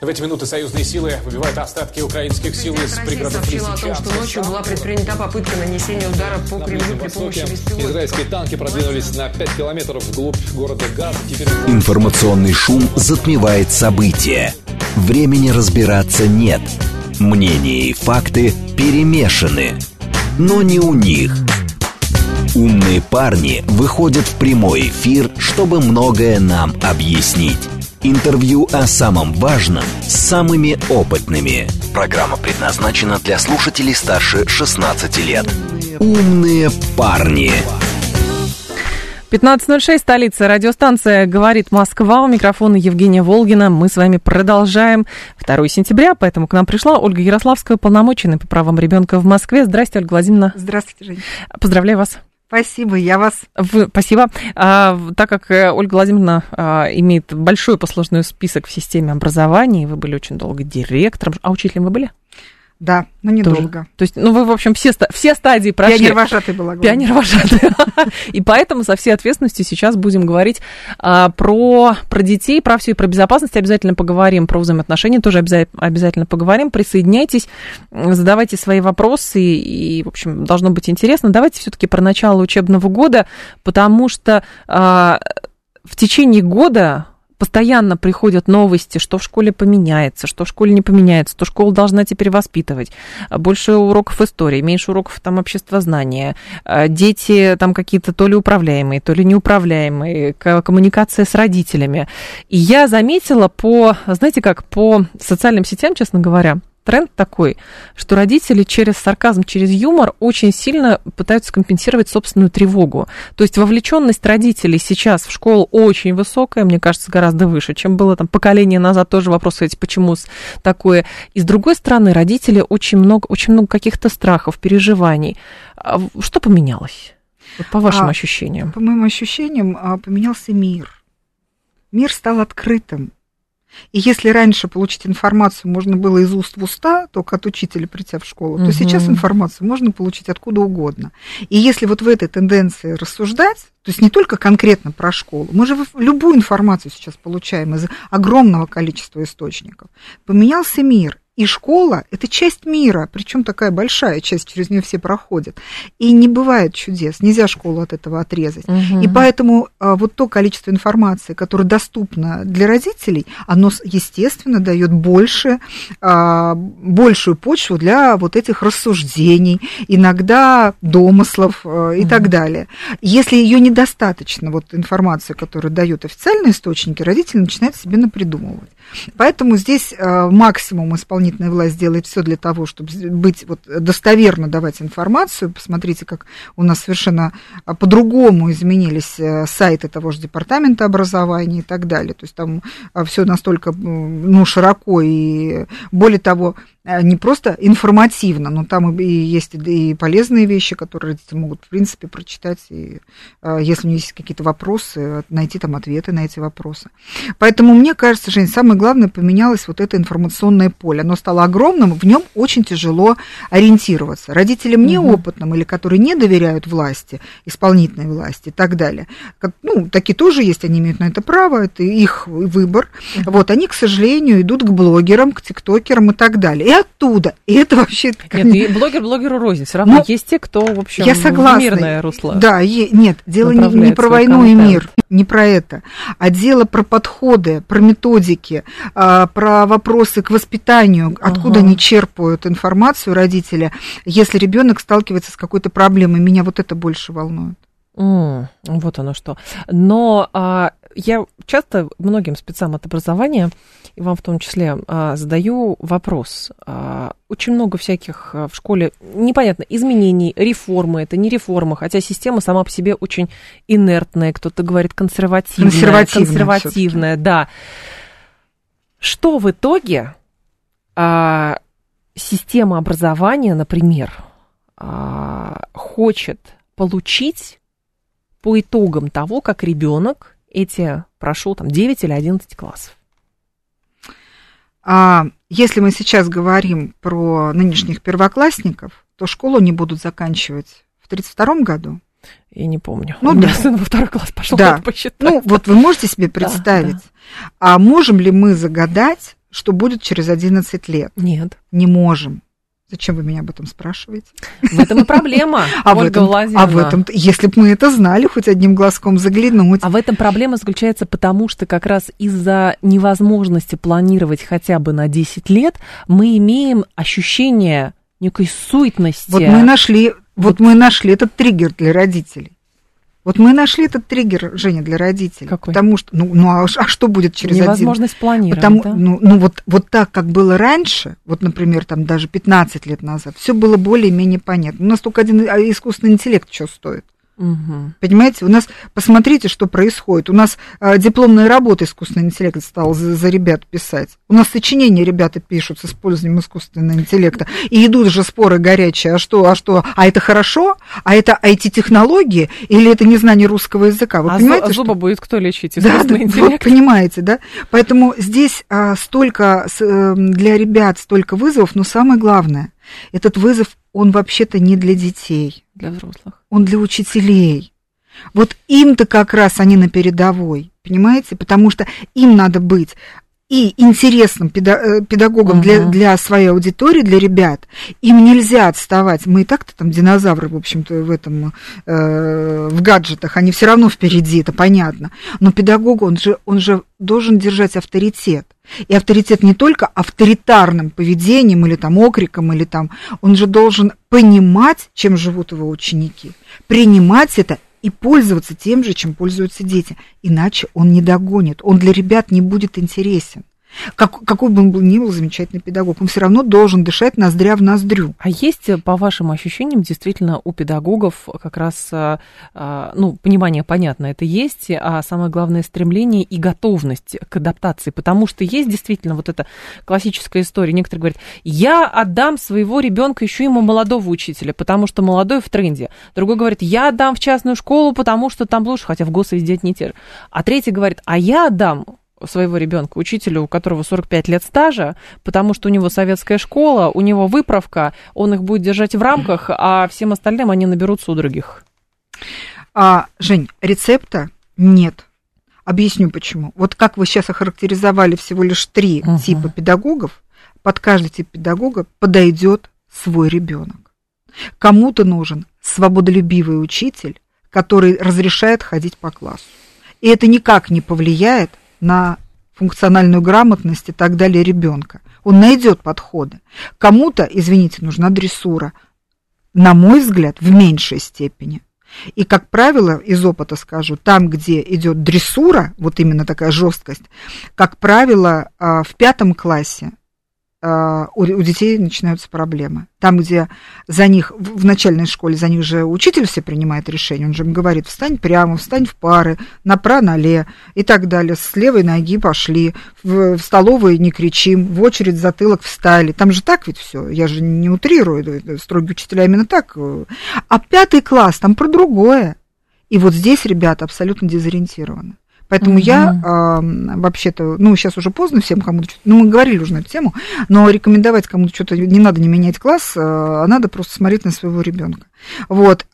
В эти минуты союзные силы выбивают остатки украинских сил из пригородов сообщила о том, что ночью была предпринята попытка нанесения удара по Кремлю при помощи беспилотников. Израильские танки продвинулись на 5 километров вглубь города Газа. Информационный шум затмевает события. Времени разбираться нет. Мнения и факты перемешаны. Но не у них. Умные парни выходят в прямой эфир, чтобы многое нам объяснить. Интервью о самом важном с самыми опытными. Программа предназначена для слушателей старше 16 лет. Умные парни. 15:06, столица, радиостанция «Говорит Москва». У микрофона Евгения Волгина. Мы с вами продолжаем 2 сентября, поэтому к нам пришла Ольга Ярославская, уполномоченная по правам ребенка в Москве. Здравствуйте, Ольга Владимировна. Здравствуйте, Жень. Поздравляю вас. Спасибо, я вас. Спасибо. Так как Ольга Владимировна имеет большой послужной список в системе образования, вы были очень долго директором, а учителем вы были? Да, но недолго. То есть, вы, в общем, все стадии прошли. Пионер-вожатый была. Пионер-вожатый. И поэтому со всей ответственностью сейчас будем говорить про детей, про все и про безопасность обязательно поговорим, про взаимоотношения тоже обязательно поговорим. Присоединяйтесь, задавайте свои вопросы, и, в общем, должно быть интересно. Давайте все-таки про начало учебного года, потому что в течение года постоянно приходят новости, что в школе поменяется, что в школе не поменяется, что школа должна теперь воспитывать. Больше уроков истории, меньше уроков там обществознания. Дети там какие-то то ли управляемые, то ли неуправляемые, коммуникация с родителями. И я заметила по социальным сетям, честно говоря, тренд такой, что родители через сарказм, через юмор очень сильно пытаются компенсировать собственную тревогу. То есть вовлеченность родителей сейчас в школу очень высокая, мне кажется, гораздо выше, чем было там поколение назад. Тоже вопрос, почему такое. И с другой стороны, родители очень много каких-то страхов, переживаний. Что поменялось? Вот по вашим ощущениям. По моим ощущениям, поменялся мир. Мир стал открытым. И если раньше получить информацию можно было из уст в уста, только от учителя придя в школу, то сейчас информацию можно получить откуда угодно. И если вот в этой тенденции рассуждать, то есть не только конкретно про школу, мы же любую информацию сейчас получаем из огромного количества источников. Поменялся мир. И школа – это часть мира, причем такая большая часть, через нее все проходят. И не бывает чудес, нельзя школу от этого отрезать. И поэтому вот то количество информации, которое доступно для родителей, оно, естественно, дает большую почву для вот этих рассуждений, иногда домыслов и так далее. Если ее недостаточно, вот информации, которую дают официальные источники, родители начинают себе напридумывать. Поэтому здесь максимум исполнительная власть делает все для того, чтобы достоверно давать информацию. Посмотрите, как у нас совершенно по-другому изменились сайты того же департамента образования и так далее. То есть там все настолько широко и, более того, не просто информативно, но там и есть и полезные вещи, которые родители могут, в принципе, прочитать, и если у них есть какие-то вопросы, найти там ответы на эти вопросы. Поэтому, мне кажется, Жень, самое главное, поменялось вот это информационное поле. Оно стало огромным, в нем очень тяжело ориентироваться. Родителям неопытным или которые не доверяют власти, исполнительной власти и так далее, такие тоже есть, они имеют на это право, это их выбор. Вот, они, к сожалению, идут к блогерам, к тиктокерам и так далее. Оттуда. И это вообще... Нет, и блогер блогеру рознь. Все равно есть те, кто, в общем, я согласна. В мирное русло. Да, нет, дело не про войну и мир, не про это, а дело про подходы, про методики, про вопросы к воспитанию, откуда они черпают информацию родители, если ребенок сталкивается с какой-то проблемой. Меня вот это больше волнует. Вот оно что. Но я часто многим спецам от образования, и вам в том числе, задаю вопрос. Очень много всяких в школе, непонятно, изменений, реформы, это не реформа, хотя система сама по себе очень инертная, кто-то говорит консервативная, да. Что в итоге система образования, например, хочет получить по итогам того, как ребенок прошел 9 или 11 классов? Если мы сейчас говорим про нынешних первоклассников, то школу они будут заканчивать в 1932 году. Я не помню. У меня сын во 2 класс пошел, да. посчитать. Вот вы можете себе представить, а можем ли мы загадать, что будет через 11 лет? Нет. Не можем. Зачем вы меня об этом спрашиваете? В этом и проблема, Ольга Владимировна. Если бы мы это знали, хоть одним глазком заглянуть. А в этом проблема заключается потому, что как раз из-за невозможности планировать хотя бы на 10 лет мы имеем ощущение некой суетности. Вот мы нашли этот триггер для родителей. Вот мы нашли этот триггер, Женя, для родителей. Какой? Потому что, а что будет через невозможность планировать, да? Вот так, как было раньше, вот, например, там даже 15 лет назад, все было более-менее понятно. У нас только один искусственный интеллект что стоит. Угу. Понимаете, у нас, посмотрите, что происходит. У нас дипломная работа искусственный интеллект стал за ребят писать. У нас сочинения ребята пишут с использованием искусственного интеллекта. И идут же споры горячие. А это хорошо? А это IT-технологии? Или это незнание русского языка? Вы понимаете, зубы будет кто лечить? Искусственный интеллект? Вот, понимаете, да? Поэтому здесь столько для ребят, столько вызовов, но самое главное, этот вызов, он вообще-то не для детей. Для взрослых. Он для учителей. Вот им-то как раз они на передовой, понимаете? Потому что им надо быть и интересным педагогом для своей аудитории, для ребят. Им нельзя отставать. Мы и так-то там динозавры, в общем-то, в гаджетах, они все равно впереди, это понятно. Но педагог, он же должен держать авторитет. И авторитет не только авторитарным поведением или там окриком, или там, он же должен понимать, чем живут его ученики, принимать это и пользоваться тем же, чем пользуются дети. Иначе он не догонит, он для ребят не будет интересен. Какой бы он ни был замечательный педагог, он все равно должен дышать ноздря в ноздрю. А есть, по вашим ощущениям, действительно у педагогов как раз, понимание, понятно, это есть, а самое главное, стремление и готовность к адаптации, потому что есть действительно вот эта классическая история. Некоторые говорят, я отдам своего ребенка, ищу ему молодого учителя, потому что молодой в тренде. Другой говорит, я отдам в частную школу, потому что там лучше, хотя в ГОС везде не те же. А третий говорит, а я отдам своего ребенка учителю, у которого 45 лет стажа, потому что у него советская школа, у него выправка, он их будет держать в рамках, а всем остальным они наберутся у других. Жень, рецепта нет. Объясню почему. Вот как вы сейчас охарактеризовали всего лишь 3 типа педагогов, под каждый тип педагога подойдет свой ребенок. Кому-то нужен свободолюбивый учитель, который разрешает ходить по классу. И это никак не повлияет на функциональную грамотность и так далее ребенка. Он найдет подходы. Кому-то, извините, нужна дрессура. На мой взгляд, в меньшей степени. И, как правило, из опыта скажу, там, где идет дрессура, вот именно такая жесткость, как правило, в 5 классе у детей начинаются проблемы. Там, где за них, в начальной школе, за них же учитель все принимает решение, он же им говорит, встань прямо, встань в пары, направо-налево и так далее, с левой ноги пошли, в столовой не кричим, в очередь затылок встали. Там же так ведь все, я же не утрирую, строгие учителя именно так. А 5 класс, там про другое. И вот здесь ребята абсолютно дезориентированы. Поэтому я вообще-то, сейчас уже поздно всем кому-то, мы говорили уже на эту тему, но рекомендовать кому-то что-то не надо не менять класс, а надо просто смотреть на своего ребенка. Вот.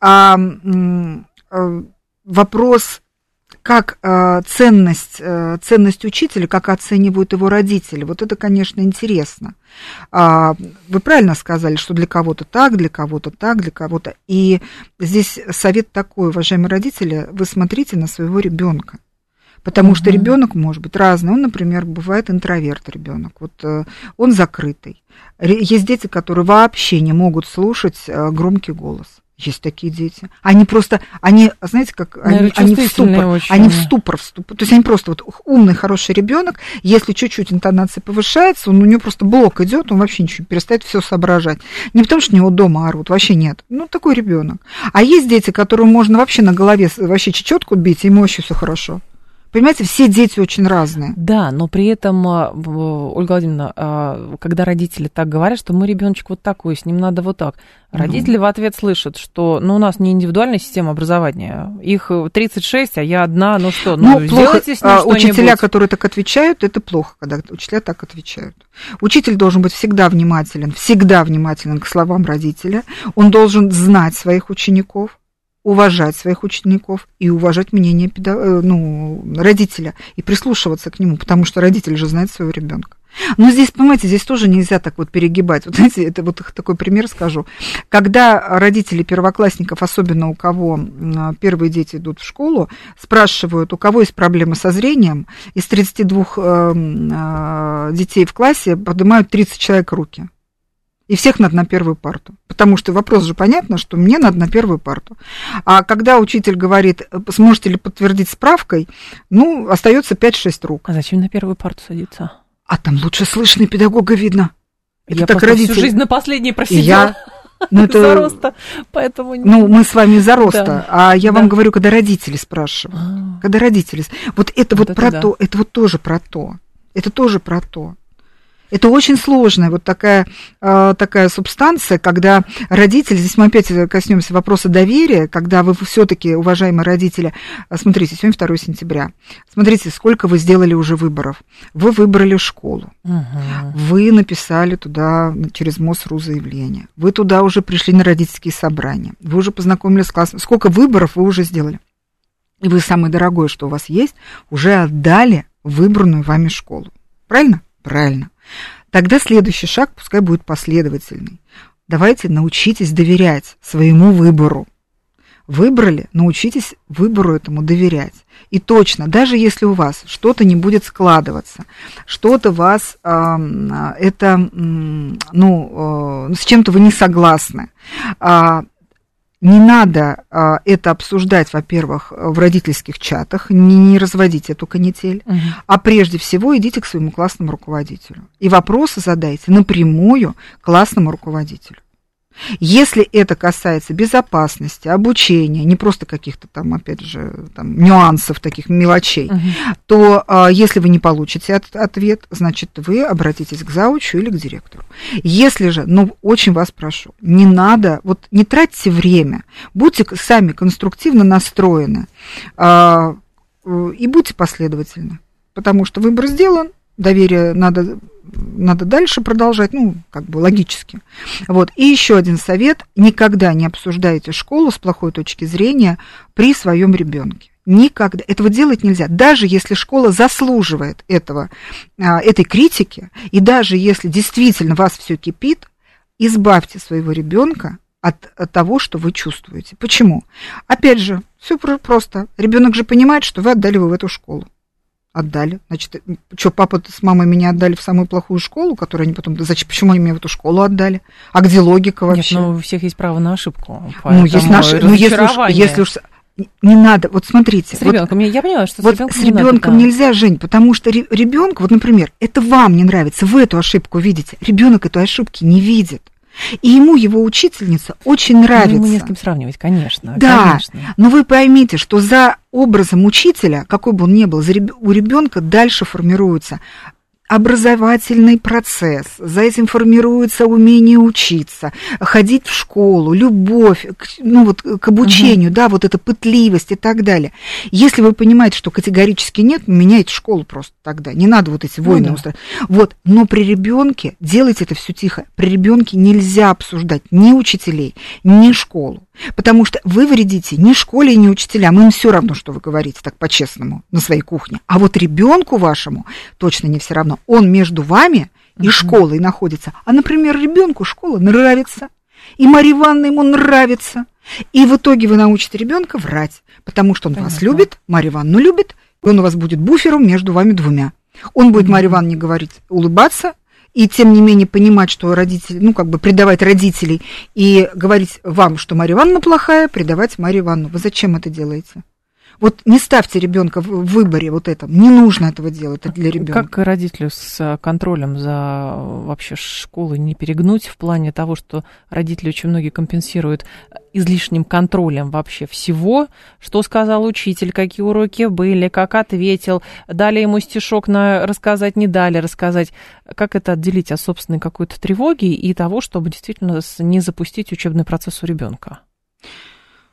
Вопрос, как ценность учителя, как оценивают его родители, вот это, конечно, интересно. Вы правильно сказали, что для кого-то так, для кого-то так, для кого-то. И здесь совет такой, уважаемые родители, вы смотрите на своего ребенка. Потому что ребенок может быть разный. Он, например, бывает интроверт ребенок. Вот он закрытый. Есть дети, которые вообще не могут слушать громкий голос. Есть такие дети. Они знаете, как они в ступор. То есть они просто вот умный, хороший ребенок. Если чуть-чуть интонация повышается, у него просто блок идет, он вообще ничего перестает все соображать. Не потому что у него дома орут, вообще нет. такой ребенок. А есть дети, которым можно вообще на голове вообще чечетку бить, и ему вообще все хорошо. Понимаете, все дети очень разные. Да, но при этом, Ольга Владимировна, когда родители так говорят, что мой ребеночек вот такой, с ним надо вот так, родители в ответ слышат, что у нас не индивидуальная система образования, их 36, а я одна, сделайте с ним что-нибудь. Учителя, которые так отвечают, это плохо, когда учителя так отвечают. Учитель должен быть всегда внимателен к словам родителя, он должен знать своих учеников, уважать своих учеников и уважать мнение родителя и прислушиваться к нему, потому что родитель же знает своего ребенка. Но здесь, понимаете, здесь тоже нельзя так вот перегибать. Вот знаете, это вот такой пример скажу. Когда родители первоклассников, особенно у кого первые дети идут в школу, спрашивают, у кого есть проблемы со зрением, из 32 детей в классе поднимают 30 человек руки. И всех надо на первую парту. Потому что вопрос же понятно, что мне надо на первую парту. А когда учитель говорит, сможете ли подтвердить справкой, ну, остается 5-6 рук. А зачем на первую парту садиться? А там лучше слышно, и педагога видно. Я так родители... всю жизнь на последней просидела. Ну, это... За роста, поэтому... Ну, мы с вами за роста, да. А я вам говорю, когда родители спрашивают. Когда родители... Вот это вот про то, это вот тоже про то. Это тоже про то. Это очень сложная вот такая субстанция, когда родители, здесь мы опять коснемся вопроса доверия, когда вы все-таки, уважаемые родители, смотрите, сегодня 2 сентября, смотрите, сколько вы сделали уже выборов. Вы выбрали школу, вы написали туда через МОСРУ заявление, вы туда уже пришли на родительские собрания, вы уже познакомились с классом, сколько выборов вы уже сделали. И вы самое дорогое, что у вас есть, уже отдали выбранную вами школу. Правильно? Правильно. Тогда следующий шаг пускай будет последовательный. Давайте научитесь доверять своему выбору. Выбрали, научитесь выбору этому доверять. И точно, даже если у вас что-то не будет складываться, что-то вас, с чем-то вы не согласны, не надо это обсуждать, во-первых, в родительских чатах, не разводите эту канитель, а прежде всего идите к своему классному руководителю. И вопросы задайте напрямую классному руководителю. Если это касается безопасности, обучения, не просто каких-то там, опять же, там, нюансов, таких мелочей, то если вы не получите ответ, значит, вы обратитесь к заучу или к директору. Если же, очень вас прошу, не надо, вот не тратьте время, будьте сами конструктивно настроены и будьте последовательны, потому что выбор сделан, доверие надо дальше продолжать, логически. Вот. И еще один совет: никогда не обсуждайте школу с плохой точки зрения при своем ребенке. Никогда. Этого делать нельзя. Даже если школа заслуживает этой критики, и даже если действительно вас все кипит, избавьте своего ребенка от того, что вы чувствуете. Почему? Опять же, все просто. Ребенок же понимает, что вы отдали его в эту школу. Отдали. Значит, что, папа с мамой меня отдали в самую плохую школу, которую они потом... Почему они меня в эту школу отдали? А где логика вообще? Нет, у всех есть право на ошибку. Если уж не надо, вот смотрите. С ребенком, я понимаю, что с ребенком нельзя, Жень, потому что ребенку, вот, например, это вам не нравится, вы эту ошибку видите, ребенок эту ошибки не видит. И ему его учительница очень нравится. Ему не с кем сравнивать, конечно. Да, конечно. Но вы поймите, что за образом учителя, какой бы он ни был, у ребенка дальше формируется образовательный процесс, за этим формируется умение учиться, ходить в школу, любовь к обучению, да, вот эта пытливость и так далее. Если вы понимаете, что категорически нет, меняйте школу просто тогда. Не надо вот эти войны устраивать. Вот. Но при ребенке делайте это все тихо. При ребенке нельзя обсуждать ни учителей, ни школу. Потому что вы вредите ни школе, ни учителям. Им все равно, что вы говорите, так по-честному, на своей кухне. А вот ребенку вашему точно не все равно. Он между вами и школой находится. А, например, ребенку школа нравится. И Марья Ивановна ему нравится. И в итоге вы научите ребенка врать. Потому что он вас любит, Марью Ивановну любит, и он у вас будет буфером между вами двумя. Он будет Марье Ивановне говорить, улыбаться, и тем не менее понимать, что родители, предавать родителей и говорить вам, что Марья Ивановна плохая, предавать Марью Ивановну. Вы зачем это делаете? Вот не ставьте ребенка в выборе вот этом. Не нужно этого делать для ребенка. Как родителю с контролем за вообще школой не перегнуть в плане того, что родители очень многие компенсируют излишним контролем вообще всего, что сказал учитель, какие уроки были, как ответил, дали ему стишок рассказать, не дали рассказать. Как это отделить от собственной какой-то тревоги и того, чтобы действительно не запустить учебный процесс у ребенка?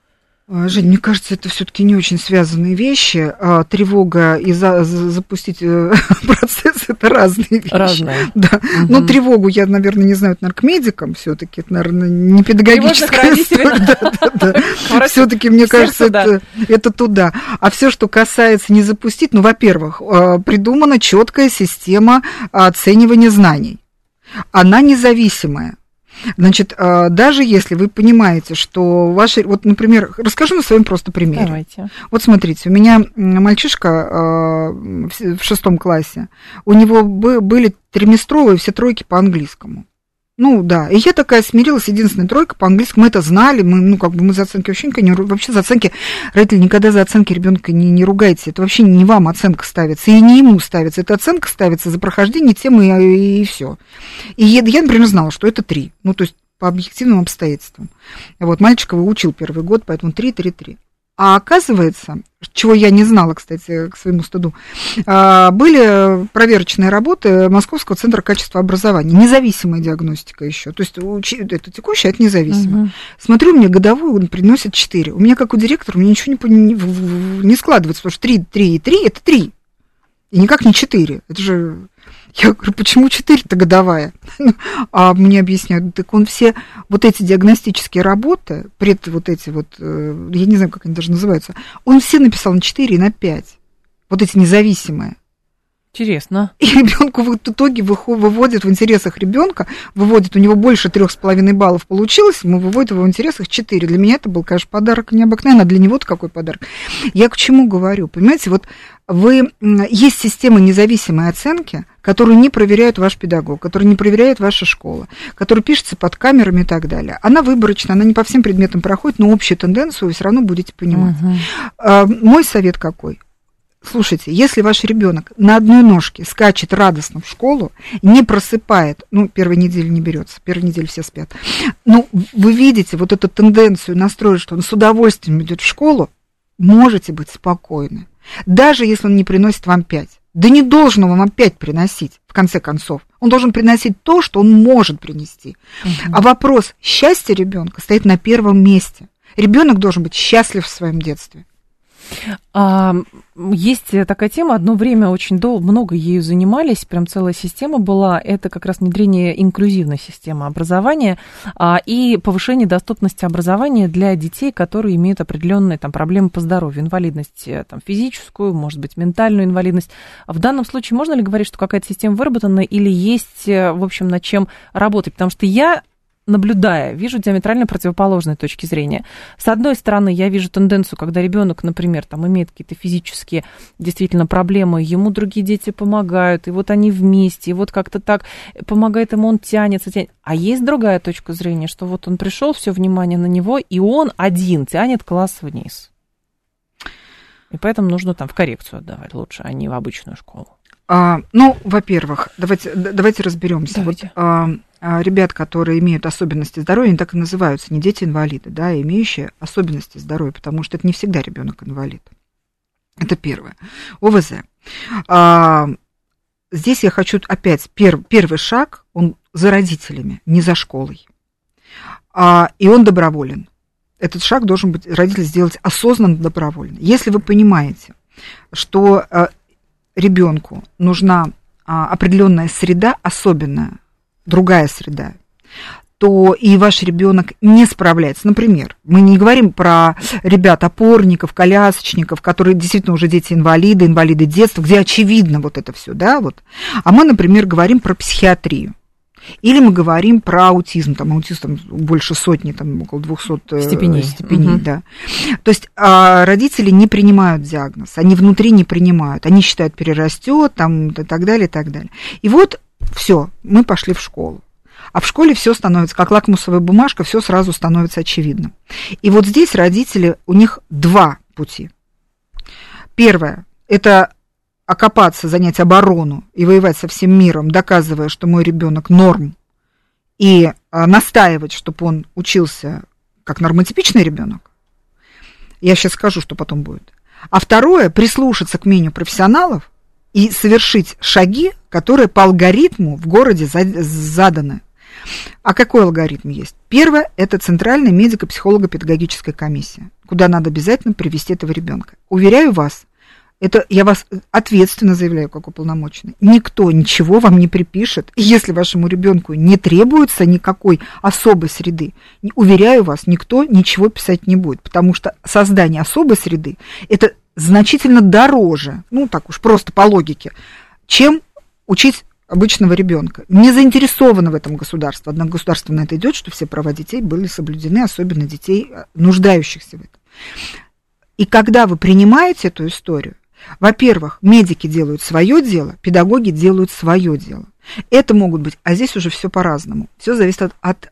Жень, мне кажется, это все-таки не очень связанные вещи. Тревога и запустить процесс — это разные вещи. Разные. Да. Угу. Но тревогу я, наверное, не знаю, это наркомедикам все-таки, это, наверное, не педагогическая история. Все-таки, мне кажется, это туда. А все, что касается не запустить, ну, во-первых, придумана четкая система оценивания знаний. Она независимая. Значит, даже если вы понимаете, что ваши... Вот, например, расскажу на своем просто примере. Давайте. Вот смотрите, у меня мальчишка в 6 классе, у него были триместровые все тройки по английскому. Ну, да, и я такая смирилась, единственная тройка по английскому, мы это знали, мы за оценки вообще за оценки, родители, никогда за оценки ребенка не ругайте, это вообще не вам оценка ставится, и не ему ставится, эта оценка ставится за прохождение темы и все. И я, например, знала, что это 3, ну, то есть по объективным обстоятельствам. Вот, мальчика выучил первый год, поэтому 3. А оказывается, чего я не знала, кстати, к своему стыду, были проверочные работы Московского центра качества образования, независимая диагностика еще. То есть это текущая, это независимая. Угу. Смотрю, мне годовую он приносит 4. У меня, как у директора, у меня ничего не складывается, потому что 3 и 3 – это 3. И никак не 4. Это же... Я говорю, почему 4-то годовая? А мне объясняют, так он все вот эти диагностические работы, вот эти вот, я не знаю, как они даже называются, он все написал на 4 и на 5. Вот эти независимые. Интересно. И ребенку в итоге выводит в интересах ребенка, выводит, у него больше 3,5 баллов получилось, ему выводит в его интересах 4. Для меня это был, конечно, подарок необыкновенный, а для него-то какой подарок. Я к чему говорю? Понимаете, вот есть система независимой оценки, которую не проверяет ваш педагог, которую не проверяет ваша школа, которая пишется под камерами и так далее. Она выборочна, она не по всем предметам проходит, но общую тенденцию вы все равно будете понимать. Угу. Мой совет какой? Слушайте, если ваш ребенок на одной ножке скачет радостно в школу, не просыпает, первой недели не берется, первой неделе все спят, вы видите вот эту тенденцию настроить, что он с удовольствием идет в школу, можете быть спокойны. Даже если он не приносит вам 5. Да не должен он вам 5 приносить, в конце концов. Он должен приносить то, что он может принести. Угу. А вопрос счастья ребенка стоит на первом месте. Ребенок должен быть счастлив в своем детстве. Есть такая тема, одно время очень много ею занимались, прям целая система была, это как раз внедрение инклюзивной системы образования и повышение доступности образования для детей, которые имеют определенные проблемы по здоровью, инвалидность физическую, может быть, ментальную инвалидность. В данном случае можно ли говорить, что какая-то система выработана или есть, в общем, над чем работать? Потому что я, наблюдая, вижу диаметрально противоположные точки зрения. С одной стороны, я вижу тенденцию, когда ребенок, например, имеет какие-то физические действительно проблемы, ему другие дети помогают, и вот они вместе, и вот как-то так помогает ему, он тянется. А есть другая точка зрения, что вот он пришел, все внимание на него, и он один тянет класс вниз. И поэтому нужно в коррекцию отдавать лучше, а не в обычную школу. Во-первых, давайте разберемся. Давайте. Ребят, которые имеют особенности здоровья, они так и называются, не дети-инвалиды, да, имеющие особенности здоровья, потому что это не всегда ребенок-инвалид. Это первое. ОВЗ. Здесь я хочу опять, первый шаг, он за родителями, не за школой. И он доброволен. Этот шаг должен быть родитель сделать осознанно, добровольно. Если вы понимаете, что ребенку нужна определенная среда, особенная, другая среда, то и ваш ребенок не справляется. Например, мы не говорим про ребят, опорников, колясочников, которые действительно уже дети-инвалиды, инвалиды детства, где очевидно вот это все, да, вот. А мы, например, говорим про психиатрию. Или мы говорим про аутизм, аутизм больше сотни, около 200 степеней, угу. Да. То есть родители не принимают диагноз, они внутри не принимают, они считают, перерастет, и так далее, и так далее. И вот все, мы пошли в школу. А в школе все становится, как лакмусовая бумажка, все сразу становится очевидным. И вот здесь родители, у них 2 пути. Первое, это окопаться, занять оборону и воевать со всем миром, доказывая, что мой ребенок норм, и настаивать, чтобы он учился как нормотипичный ребенок. Я сейчас скажу, что потом будет. А второе, прислушаться к мнению профессионалов и совершить шаги, которые по алгоритму в городе заданы. А какой алгоритм есть? Первое – это Центральная медико-психолого-педагогическая комиссия. куда надо обязательно привести этого ребенка. Уверяю вас, это я вас ответственно заявляю, как уполномоченный. Никто ничего вам не припишет. Если вашему ребенку не требуется никакой особой среды, уверяю вас, никто ничего писать не будет, потому что создание особой среды – это значительно дороже, ну так уж просто по логике, чем учить обычного ребенка. Не заинтересовано в этом государство. Однако государство на это идет, что все права детей были соблюдены, особенно детей, нуждающихся в этом. И когда вы принимаете эту историю, во-первых, медики делают свое дело, педагоги делают свое дело. Это могут быть, а здесь уже все по-разному. Все зависит от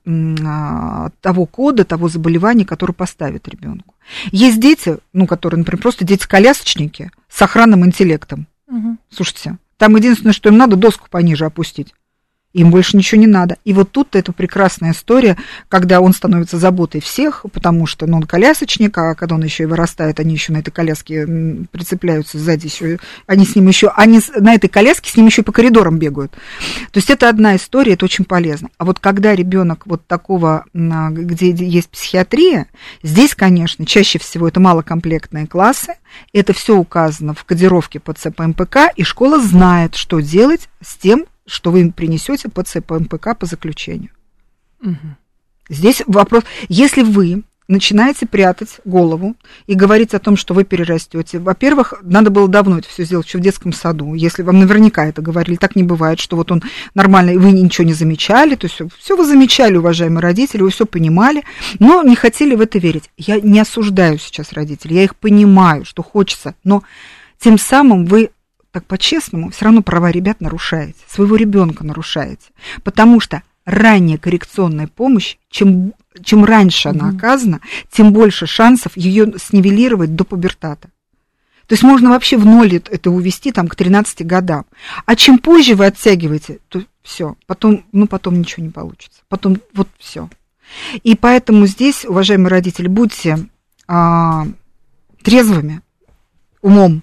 того кода, того заболевания, которое поставит ребенку. Есть дети, ну, которые, например, просто дети-колясочники с охранным интеллектом. Угу. Слушайте, там единственное, что им надо, доску пониже опустить. Им больше ничего не надо. И вот тут это прекрасная история, когда он становится заботой всех, потому что он колясочник, а когда он еще и вырастает, они еще на этой коляске прицепляются сзади, еще, они на этой коляске с ним еще и по коридорам бегают. То есть это одна история, это очень полезно. А вот когда ребенок вот такого, где есть психиатрия, здесь, конечно, чаще всего это малокомплектные классы, это все указано в кодировке по ЦП-МПК, и школа знает, что делать с тем, что вы им принесете по ЦП-МПК по заключению. Угу. Здесь вопрос, если вы начинаете прятать голову и говорить о том, что вы перерастете, во-первых, надо было давно это все сделать еще в детском саду, если вам наверняка это говорили, так не бывает, что вот он нормально, и вы ничего не замечали, то есть все вы замечали, уважаемые родители, вы все понимали, но не хотели в это верить. Я не осуждаю сейчас родителей, я их понимаю, что хочется, но тем самым вы так по-честному, все равно права ребят нарушаете, своего ребенка нарушаете, потому что ранняя коррекционная помощь, чем раньше она оказана, тем больше шансов ее снивелировать до пубертата. То есть можно вообще в ноль это увести там, к 13 годам. А чем позже вы оттягиваете, то все, потом ничего не получится. Потом вот все. И поэтому здесь, уважаемые родители, будьте трезвыми умом,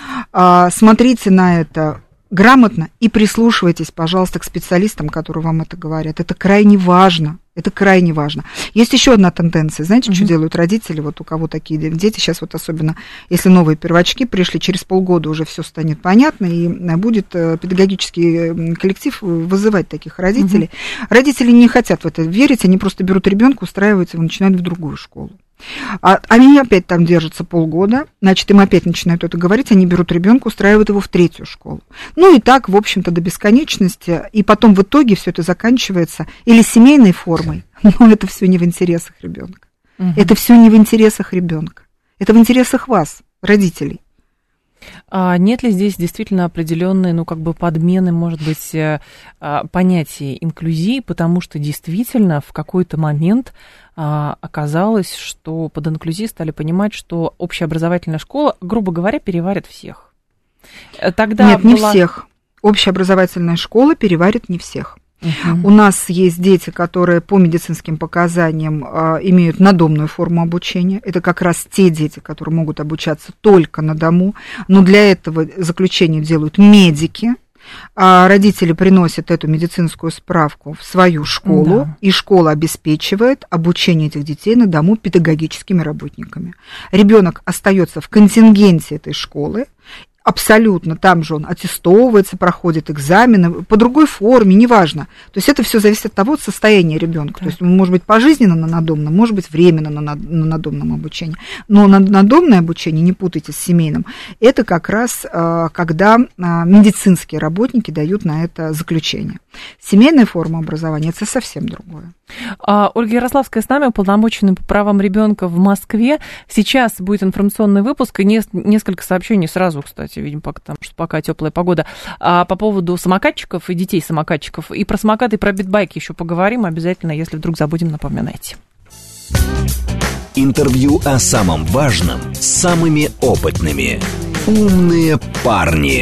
смотрите на это грамотно и прислушивайтесь, пожалуйста, к специалистам, которые вам это говорят. Это крайне важно. Это крайне важно. Есть еще одна тенденция. Знаете, что делают родители? Вот у кого такие дети, сейчас вот особенно, если новые первочки пришли, через полгода уже все станет понятно, и будет педагогический коллектив вызывать таких родителей. Родители не хотят в это верить, они просто берут ребенка, устраиваются и начинают в другую школу. Они опять там держатся полгода, значит, им опять начинают это говорить, они берут ребенка, устраивают его в третью школу. Ну и так, в общем-то, до бесконечности, и потом в итоге все это заканчивается или семейной формой, но это все не в интересах ребенка. Это все не в интересах ребенка. Это в интересах вас, родителей. А нет ли здесь действительно определенные, подмены, может быть, понятия инклюзии, потому что действительно в какой-то момент оказалось, что под инклюзией стали понимать, что общеобразовательная школа, грубо говоря, переварит всех. Тогда нет, не всех. Общеобразовательная школа переварит не всех. У нас есть дети, которые по медицинским показаниям имеют надомную форму обучения. Это как раз те дети, которые могут обучаться только на дому. Но для этого заключение делают медики. Родители приносят эту медицинскую справку в свою школу, да. И школа обеспечивает обучение этих детей на дому педагогическими работниками. Ребенок остается в контингенте этой школы. Абсолютно, там же он аттестовывается, проходит экзамены, по другой форме, неважно. То есть это все зависит от того, от состояния ребенка. То есть он может быть пожизненно на надомном, может быть временно на надомном обучении. Но надомное обучение, не путайте с семейным, это как раз когда медицинские работники дают на это заключение. Семейная форма образования – это совсем другое. Ольга Ярославская с нами, уполномоченный по правам ребенка в Москве. Сейчас будет информационный выпуск и несколько сообщений сразу, кстати, видимо, потому что пока теплая погода, по поводу самокатчиков и детей самокатчиков. И про самокаты, и про битбайки еще поговорим обязательно, если вдруг забудем, напоминайте. Интервью о самом важном с самыми опытными. Умные парни.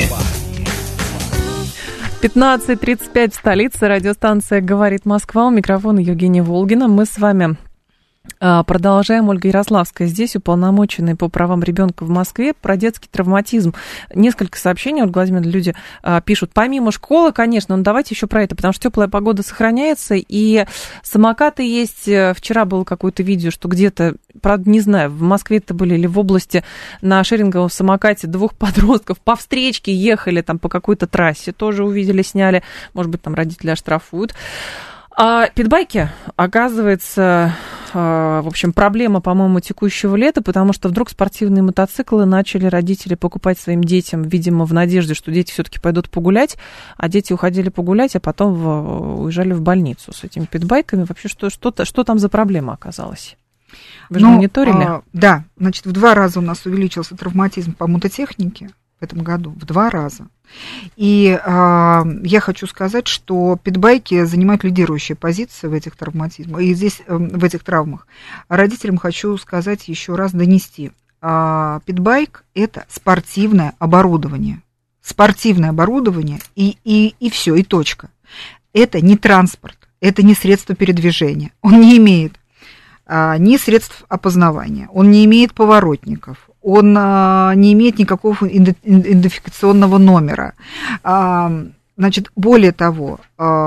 15:35 в столице. Радиостанция «Говорит Москва». У микрофона Евгения Волгина. Мы с вами Продолжаем. Ольга Ярославская здесь, уполномоченный по правам ребенка в Москве, про детский травматизм. Несколько сообщений, вот, Владимир, люди пишут, помимо школы, конечно, но давайте еще про это, потому что теплая погода сохраняется, и самокаты есть. Вчера было какое-то видео, что где-то, правда, не знаю, в Москве это были или в области, на шеринговом самокате 2 подростков по встречке ехали там по какой-то трассе, тоже увидели, сняли, может быть, там родители оштрафуют. А питбайки, оказывается, в общем, проблема, по-моему, текущего лета, потому что вдруг спортивные мотоциклы начали родители покупать своим детям, видимо, в надежде, что дети все-таки пойдут погулять, а дети уходили погулять, а потом уезжали в больницу с этими питбайками. Вообще, что там за проблема оказалась? Вы же мониторили? Да, значит, в 2 раза у нас увеличился травматизм по мототехнике в этом году, в 2 раза. И я хочу сказать, что питбайки занимают лидирующие позиции в этих травматизмах, и здесь в этих травмах. Родителям хочу сказать еще раз, донести. Питбайк – это спортивное оборудование. Спортивное оборудование и все, и точка. Это не транспорт, это не средство передвижения. Он не имеет ни средств опознавания, он не имеет поворотников, он не имеет никакого идентификационного номера. Значит, более того,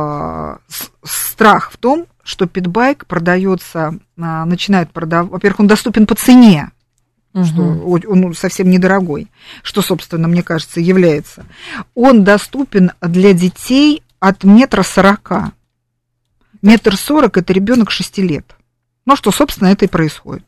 страх в том, что питбайк продается, начинает продавать, во-первых, он доступен по цене, что он совсем недорогой, что, собственно, мне кажется, является. Он доступен для детей от 1,40 м. 1,40 м – это ребенок 6 лет. Ну, что, собственно, это и происходит.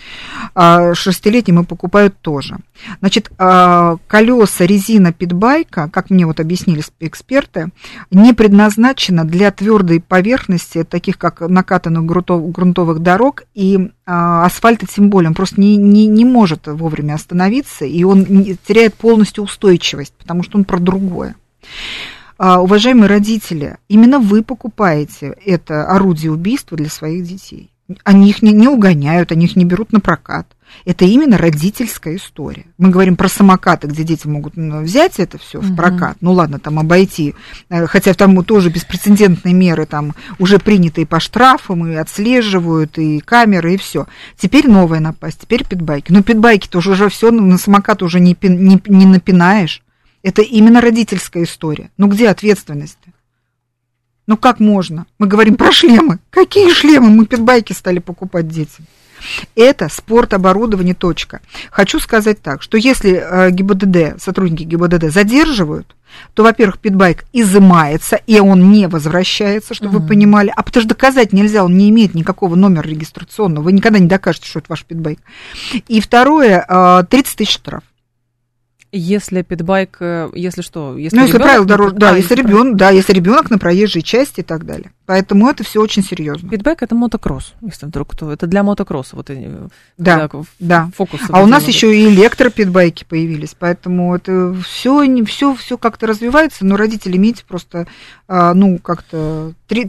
6-летним и покупают тоже. Значит, колеса, резина питбайка, как мне вот объяснили эксперты, не предназначена для твердой поверхности, таких как накатанных грунтовых дорог, и асфальта тем более. Он просто не может вовремя остановиться, и он теряет полностью устойчивость, потому что он про другое. Уважаемые родители, именно вы покупаете это орудие убийства для своих детей. Они их не угоняют, они их не берут на прокат. Это именно родительская история. Мы говорим про самокаты, где дети могут взять это все в прокат. Ну ладно, там обойти, хотя там тоже беспрецедентные меры там уже приняты и по штрафам, и отслеживают, и камеры, и все. Теперь новая напасть, теперь питбайки. Но питбайки тоже уже все на самокат уже не напинаешь. Это именно родительская история. Ну где ответственность-то? Ну как можно? Мы говорим про шлемы. Какие шлемы? Мы питбайки стали покупать детям. Это спортоборудование, точка. Хочу сказать так, что если ГИБДД, сотрудники ГИБДД задерживают, то, во-первых, питбайк изымается, и он не возвращается, чтобы вы понимали. А потому что доказать нельзя, он не имеет никакого номера регистрационного. Вы никогда не докажете, что это ваш питбайк. И второе, 30 тысяч штраф. Если питбайк, если что, если если правила дорожного, да, если ребенок на проезжей части и так далее. Поэтому это все очень серьезно. Питбайк это мотокросс, если вдруг кто, это для мотокросса, вот да. Фокус. А у нас еще и электропитбайки появились, поэтому это все как-то развивается, но родители имеете просто, как-то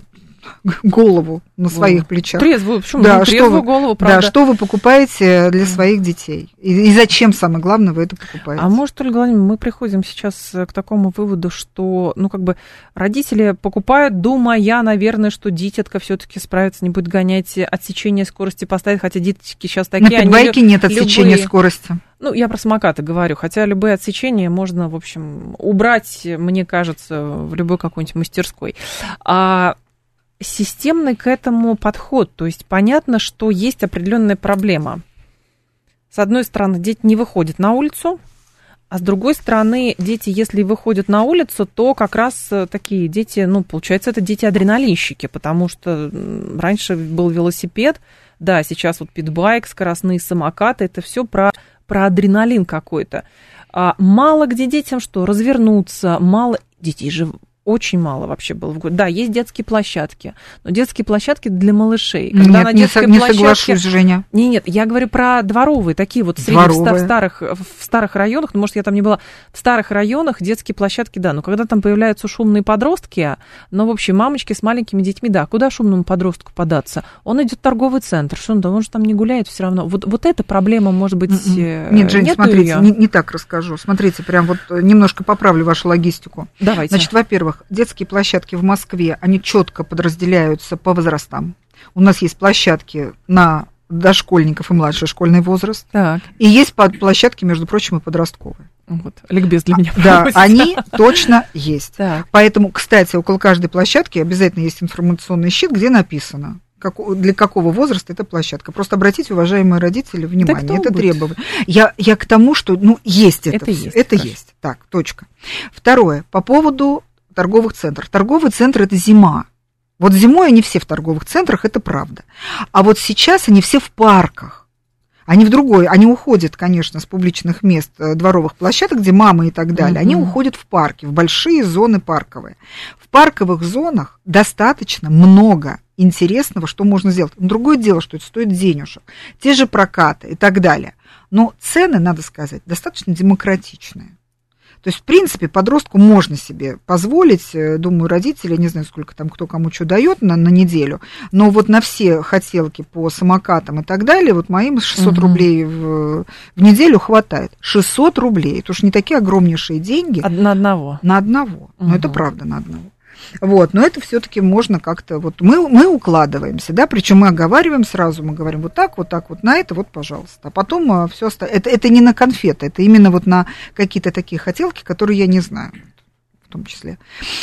голову на своих плечах. Трезвую, почему? Да, трезвую голову, правда. Да, что вы покупаете для своих детей? И зачем, самое главное, вы это покупаете? А может, Ольга Владимировна, мы приходим сейчас к такому выводу, что, родители покупают, думая, наверное, что дитятка все-таки справится, не будет гонять, отсечение скорости поставить, хотя детки сейчас такие... На питбайке нет отсечения скорости. Я про самокаты говорю, хотя любые отсечения можно, в общем, убрать, мне кажется, в любой какой-нибудь мастерской. Системный к этому подход, то есть понятно, что есть определенная проблема. С одной стороны, дети не выходят на улицу, а с другой стороны, дети, если выходят на улицу, то как раз такие дети, получается, это дети-адреналинщики, потому что раньше был велосипед, да, сейчас вот питбайк, скоростные самокаты, это все про адреналин какой-то. Мало где детям что, развернуться, мало, детей же очень мало вообще было в городе. Да, есть детские площадки, но детские площадки для малышей. Когда не соглашусь, Женя. Нет, я говорю про дворовые, такие вот в старых районах, может, я там не была, в старых районах детские площадки, да, но когда там появляются шумные подростки, в общем, мамочки с маленькими детьми, да, куда шумному подростку податься? Он идет в торговый центр, он же там не гуляет все равно. Вот эта проблема, может быть, нет, Жень, смотрите, не так расскажу. Смотрите, прям вот немножко поправлю вашу логистику. Давайте. Значит, во-первых, детские площадки в Москве, они четко подразделяются по возрастам. У нас есть площадки на дошкольников и младший школьный возраст. Так. И есть площадки, между прочим, и подростковые. Вот, ликбез для меня. Да, они точно есть. Так. Поэтому, кстати, около каждой площадки обязательно есть информационный щит, где написано, для какого возраста эта площадка. Просто обратите, уважаемые родители, внимание, это требование. Я к тому, что, есть это все. Это есть. Так, точка. Второе, по поводу торговых центров. Торговый центр – это зима. Вот зимой они все в торговых центрах, это правда. А вот сейчас они все в парках. Они они уходят, конечно, с публичных мест, дворовых площадок, где мамы и так далее, они уходят в парки, в большие зоны парковые. В парковых зонах достаточно много интересного, что можно сделать. Другое дело, что это стоит денежек, те же прокаты и так далее. Но цены, надо сказать, достаточно демократичные. То есть, в принципе, подростку можно себе позволить, думаю, родители, не знаю, сколько там кто кому что дает на неделю, но вот на все хотелки по самокатам и так далее, вот моим 600 рублей в неделю хватает. 600 рублей, это уж не такие огромнейшие деньги. На одного. На одного, но это правда на одного. Вот, но это все-таки можно как-то, вот мы укладываемся, да, причем мы оговариваем сразу, мы говорим вот так, на это, вот, пожалуйста. А потом все остальное, это не на конфеты, это именно вот на какие-то такие хотелки, которые я не знаю, в том числе.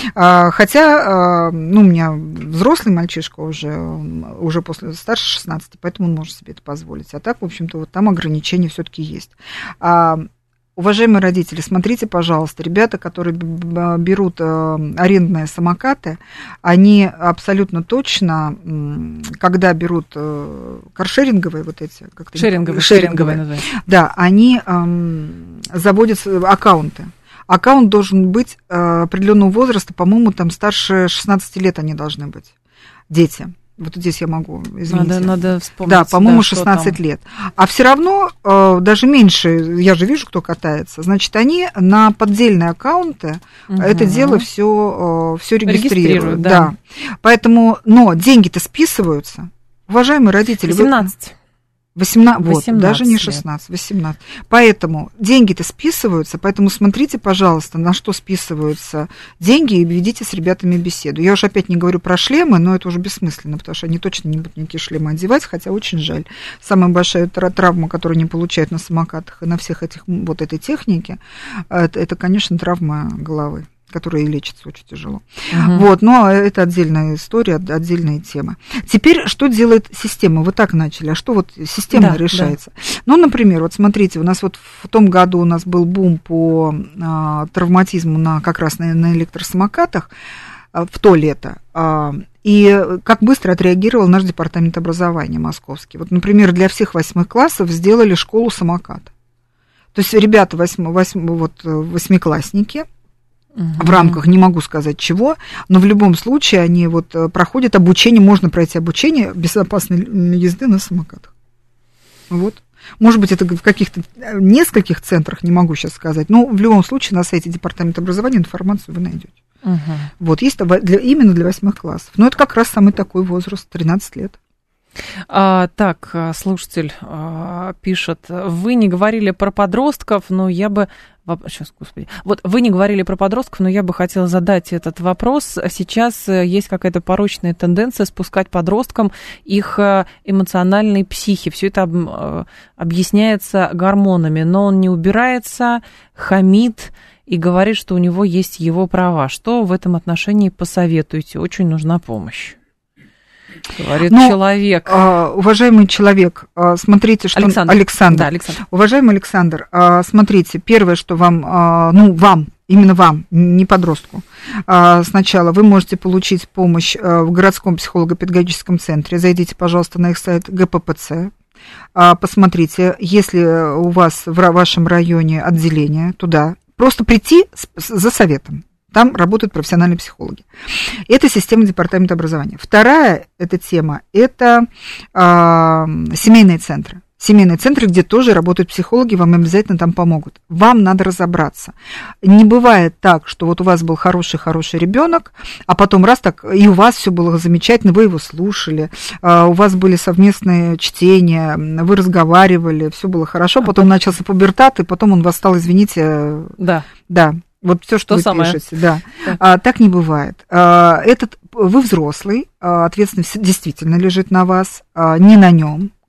Хотя, у меня взрослый мальчишка уже после старше 16, поэтому он может себе это позволить. А так, в общем-то, вот там ограничения все-таки есть. Уважаемые родители, смотрите, пожалуйста, ребята, которые берут арендные самокаты, они абсолютно точно, когда берут каршеринговые вот эти... Шеринговые. Да, они заводят аккаунты. Аккаунт должен быть определенного возраста, по-моему, там старше 16 лет они должны быть, дети. Вот здесь я могу, извините. Надо вспомнить. Да, по-моему, 16 лет. А все равно даже меньше, я же вижу, кто катается, значит, они на поддельные аккаунты это дело все регистрируют. Да. Поэтому, но деньги-то списываются. Уважаемые родители... 18, даже не 16, 18. Поэтому деньги-то списываются, поэтому смотрите, пожалуйста, на что списываются деньги и ведите с ребятами беседу. Я уж опять не говорю про шлемы, но это уже бессмысленно, потому что они точно не будут никакие шлемы одевать, хотя очень жаль. Самая большая травма, которую они получают на самокатах и на всех этих, вот этой технике, это, конечно, травма головы, которая и лечится очень тяжело. Вот, но это отдельная история, отдельная тема. Теперь, что делает система? Вы так начали, а что вот системно решается? Да. Ну, например, вот смотрите, у нас вот в том году у нас был бум по травматизму как раз на электросамокатах в то лето. И как быстро отреагировал наш департамент образования московский. Вот, например, для всех 8 классов сделали школу самоката. То есть ребята восьмиклассники, в рамках, не могу сказать чего, но в любом случае они вот проходят обучение, можно пройти обучение безопасной езды на самокатах. Вот. Может быть, это в каких-то нескольких центрах, не могу сейчас сказать, но в любом случае на сайте Департамента образования информацию вы найдете. Вот, есть именно для 8 классов. Но это как раз самый такой возраст, 13 лет. Так, слушатель пишет, вы не говорили про подростков, но я бы... вы не говорили про подростков, но я бы хотела задать этот вопрос. Сейчас есть какая-то порочная тенденция спускать подросткам их эмоциональные психи. Все это объясняется гормонами, но он не убирается, хамит и говорит, что у него есть его права. Что в этом отношении посоветуете? Очень нужна помощь. Говорит человек. Уважаемый человек, смотрите, что... Александр. Да, Александр. Уважаемый Александр, смотрите, первое, что вам, именно вам, не подростку, сначала вы можете получить помощь в городском психолого-педагогическом центре. Зайдите, пожалуйста, на их сайт ГППЦ. Посмотрите, если у вас в вашем районе отделение, туда просто прийти за советом. Там работают профессиональные психологи. Это система департамента образования. Вторая эта тема – это семейные центры. Семейные центры, где тоже работают психологи, вам обязательно там помогут. Вам надо разобраться. Не бывает так, что вот у вас был хороший ребенок, а потом раз так, и у вас все было замечательно, вы его слушали, у вас были совместные чтения, вы разговаривали, все было хорошо, потом начался пубертат, и потом он вас стал, извините… Да. Вот все, что вы пишете, да. Так не бывает. Вы взрослый, ответственность действительно лежит на вас, не на нем.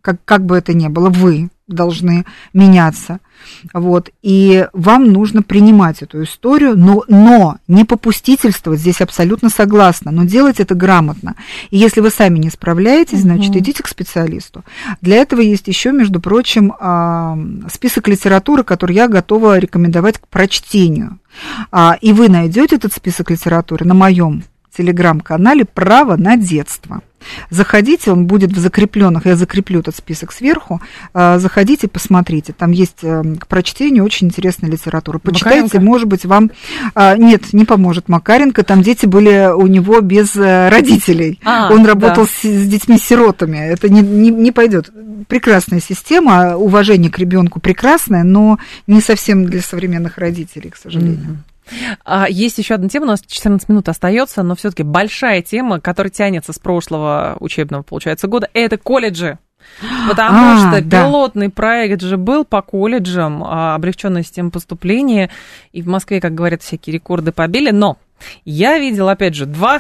как бы это ни было, вы должны меняться. Вот, и вам нужно принимать эту историю, но не попустительствовать, здесь абсолютно согласна, но делать это грамотно. И если вы сами не справляетесь, значит, идите к специалисту. Для этого есть еще, между прочим, список литературы, который я готова рекомендовать к прочтению. И вы найдете этот список литературы на моем телеграм-канале «Право на детство». Заходите, он будет в закрепленных, я закреплю этот список сверху, заходите, посмотрите, там есть к прочтению очень интересная литература. Почитайте, Макаренко? Может быть, вам... Нет, не поможет Макаренко, там дети были у него без родителей, он работал с детьми-сиротами, это не пойдет. Прекрасная система, уважение к ребенку прекрасное, но не совсем для современных родителей, к сожалению. Есть еще одна тема, у нас 14 минут остается, но все-таки большая тема, которая тянется с прошлого учебного, получается, года, это колледжи. Потому что пилотный проект же был по колледжам, облегченная система поступления, и в Москве, как говорят, всякие рекорды побили, но я видела, опять же, два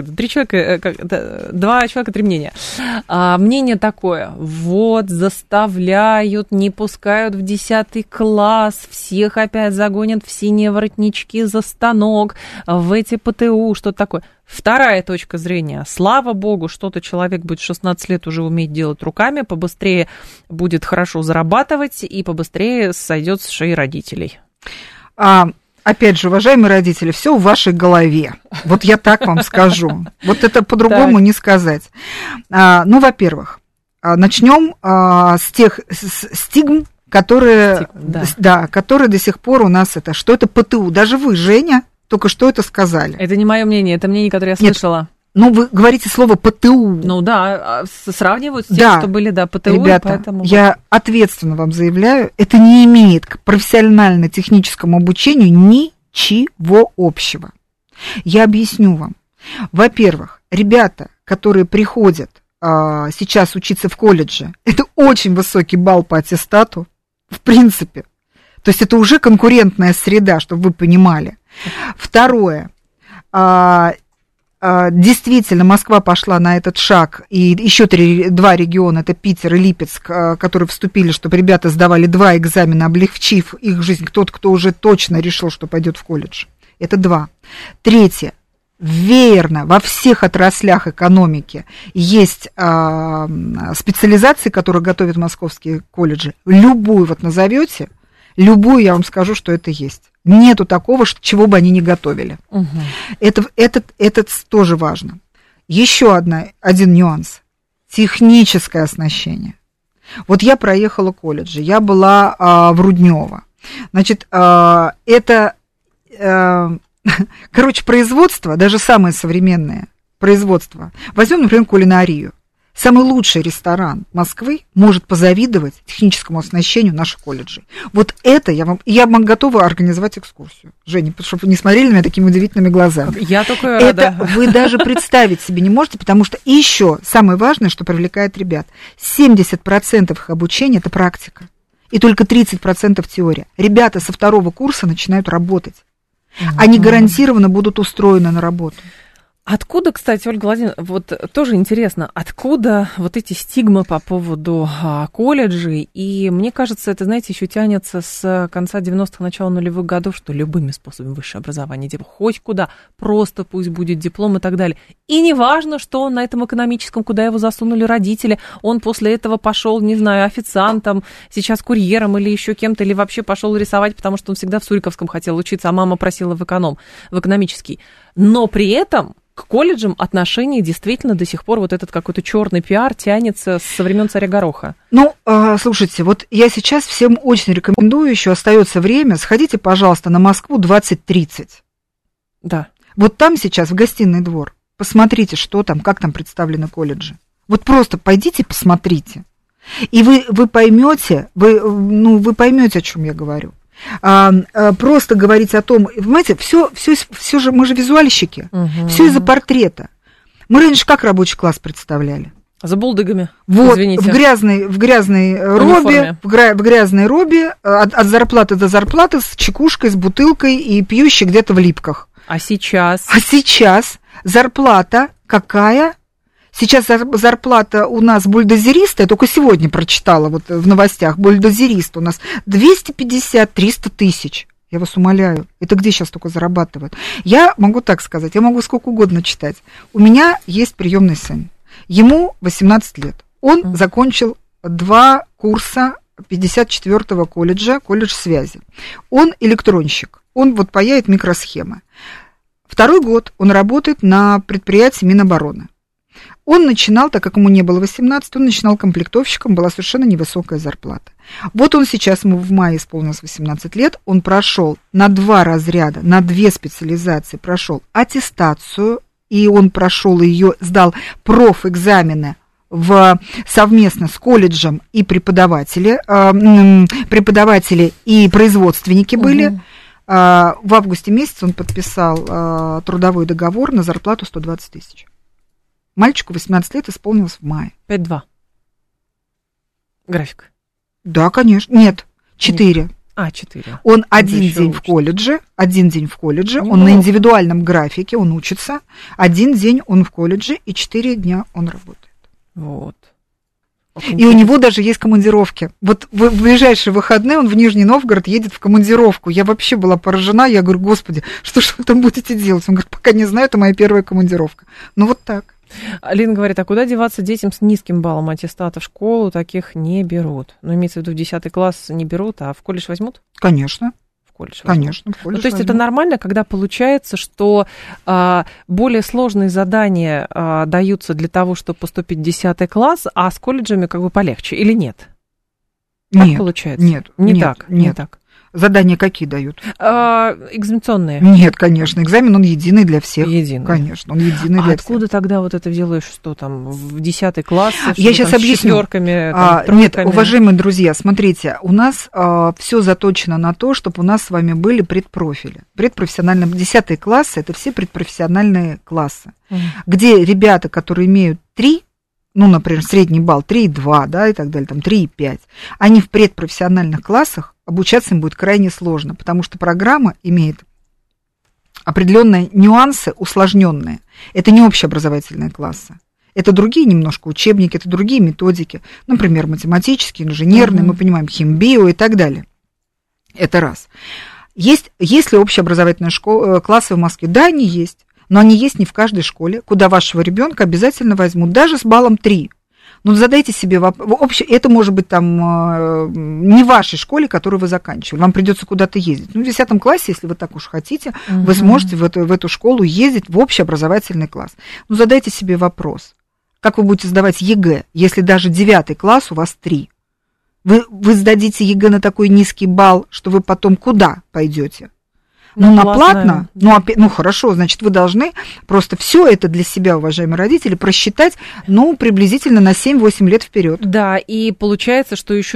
человека, три мнения. Мнение такое: вот, заставляют, не пускают в 10 класс, всех опять загонят в синие воротнички за станок, в эти ПТУ, что-то такое. Вторая точка зрения: слава богу, что-то человек будет 16 лет уже уметь делать руками, побыстрее будет хорошо зарабатывать и побыстрее сойдет с шеи родителей. Опять же, уважаемые родители, все в вашей голове. Вот я так вам скажу. Вот это по-другому не сказать. Ну, во-первых, начнем с тех стигм, которые до сих пор у нас это. Что это ПТУ? Даже вы, Женя, только что это сказали. Это не мое мнение, это мнение, которое я слышала. Ну, вы говорите слово ПТУ. Ну да, сравнивают с тем, что были, ПТУ. Ребята, поэтому... я ответственно вам заявляю, это не имеет к профессионально-техническому обучению ничего общего. Я объясню вам. Во-первых, ребята, которые приходят сейчас учиться в колледже, это очень высокий балл по аттестату, в принципе. То есть это уже конкурентная среда, чтобы вы понимали. Второе. Действительно, Москва пошла на этот шаг, и еще два региона, это Питер и Липецк, которые вступили, чтобы ребята сдавали 2 экзамена, облегчив их жизнь, тот, кто уже точно решил, что пойдет в колледж. Это 2. Третье. Веерно во всех отраслях экономики есть специализации, которые готовят московские колледжи. Любую вот назовете, любую я вам скажу, что это есть. Нету такого, чего бы они не готовили. Угу. Это тоже важно. Еще один нюанс. Техническое оснащение. Вот я проехала колледжи, я была в Руднево. Значит, производство, даже самое современное производство. Возьмем, например, кулинарию. Самый лучший ресторан Москвы может позавидовать техническому оснащению наших колледжей. Вот это я вам готова организовать экскурсию. Женя, чтобы вы не смотрели на меня такими удивительными глазами. Я только рада. Это вы даже представить себе не можете, потому что еще самое важное, что привлекает ребят, 70% их обучения – это практика. И только 30% теория. Ребята со 2-го курса начинают работать. Они гарантированно будут устроены на работу. Откуда, кстати, Ольга Владимировна, вот тоже интересно, откуда вот эти стигмы по поводу колледжей? И мне кажется, это, знаете, еще тянется с конца 90-х, начала нулевых годов, что любыми способами высшее образование, типа хоть куда, просто пусть будет диплом и так далее. И не важно, что он на этом экономическом, куда его засунули родители, он после этого пошел, не знаю, официантом, сейчас курьером или еще кем-то, или вообще пошел рисовать, потому что он всегда в Суриковском хотел учиться, а мама просила в экономический. Но при этом к колледжам отношение действительно до сих пор вот этот какой-то черный пиар тянется со времен царя Гороха. Ну, слушайте, вот я сейчас всем очень рекомендую, еще остается время, сходите, пожалуйста, на Москву 2030. Да. Вот там сейчас, в Гостиный двор, посмотрите, что там, как там представлены колледжи. Вот просто пойдите, посмотрите. И вы поймете, вы поймете, о чем я говорю. Просто говорить о том, понимаете, все же, мы же визуальщики, все из-за портрета. Мы раньше как рабочий класс представляли? За булдыгами, вот, извините. в грязной робе, от зарплаты до зарплаты, с чекушкой, с бутылкой и пьющей где-то в липках. А сейчас? А сейчас зарплата какая? Сейчас зарплата у нас бульдозериста, я только сегодня прочитала вот в новостях, бульдозерист у нас 250-300 тысяч. Я вас умоляю, это где сейчас только зарабатывают? Я могу так сказать, я могу сколько угодно читать. У меня есть приемный сын, ему 18 лет. Он закончил 2 курса 54-го колледжа, колледж связи. Он электронщик, он вот паяет микросхемы. 2-й год он работает на предприятии Минобороны. Он начинал, так как ему не было 18, он начинал комплектовщиком, была совершенно невысокая зарплата. Вот он сейчас, ему в мае исполнилось 18 лет, он прошел на 2 разряда, на 2 специализации, прошел аттестацию, и он прошел ее, сдал профэкзамены совместно с колледжем, и преподаватели и производственники были. В августе месяце он подписал трудовой договор на зарплату 120 тысяч. Мальчику 18 лет исполнилось в мае. 5-2. График. Да, конечно. Нет, 4. 4. Он один день в колледже, он на индивидуальном графике, он учится. 1 день он в колледже, и 4 дня он работает. Вот. И у него даже есть командировки. Вот в ближайшие выходные он в Нижний Новгород едет в командировку. Я вообще была поражена. Я говорю, господи, что же вы там будете делать? Он говорит, пока не знаю, это моя первая командировка. Ну вот так. Алина говорит, а куда деваться детям с низким баллом аттестата? В школу таких не берут. Ну, имеется в виду, в 10 класс не берут, а в колледж возьмут? Конечно. В колледж возьмут. Конечно, в колледж то есть возьмут. это нормально, когда получается, что более сложные задания даются для того, чтобы поступить в 10 класс, а с колледжами как бы полегче, или нет? Как нет, получается? Нет, не нет, так, нет. не так. Задания какие дают? Экзаменационные. Нет, конечно, экзамен он единый для всех. Единый. Конечно, он единый для всех. Откуда тогда вот это делаешь, что там в 10 класс? Я сейчас объясню. С 4-ками, нет, уважаемые друзья, смотрите, у нас все заточено на то, чтобы у нас с вами были предпрофили. Предпрофессиональные 10 классы, это все предпрофессиональные классы, где ребята, которые имеют 3, ну, например, средний балл 3,2, да, и так далее, там 3,5, они в предпрофессиональных классах, обучаться им будет крайне сложно, потому что программа имеет определенные нюансы усложненные. Это не общеобразовательные классы. Это другие немножко учебники, это другие методики. Например, математические, инженерные, мы понимаем, химбио и так далее. Это раз. Есть ли общеобразовательные классы в Москве? Да, они есть. Но они есть не в каждой школе, куда вашего ребенка обязательно возьмут, даже с баллом 3. Ну, задайте себе вопрос, это может быть там не в вашей школе, которую вы заканчивали, вам придется куда-то ездить. Ну, в 10 классе, если вы так уж хотите, вы сможете в эту школу ездить в общеобразовательный класс. Ну, задайте себе вопрос, как вы будете сдавать ЕГЭ, если даже 9 класс у вас 3? Вы сдадите ЕГЭ на такой низкий балл, что вы потом куда пойдете? Ну, на платно, ну, хорошо, значит, вы должны просто все это для себя, уважаемые родители, просчитать, ну, приблизительно на 7-8 лет вперед. Да, и получается, что еще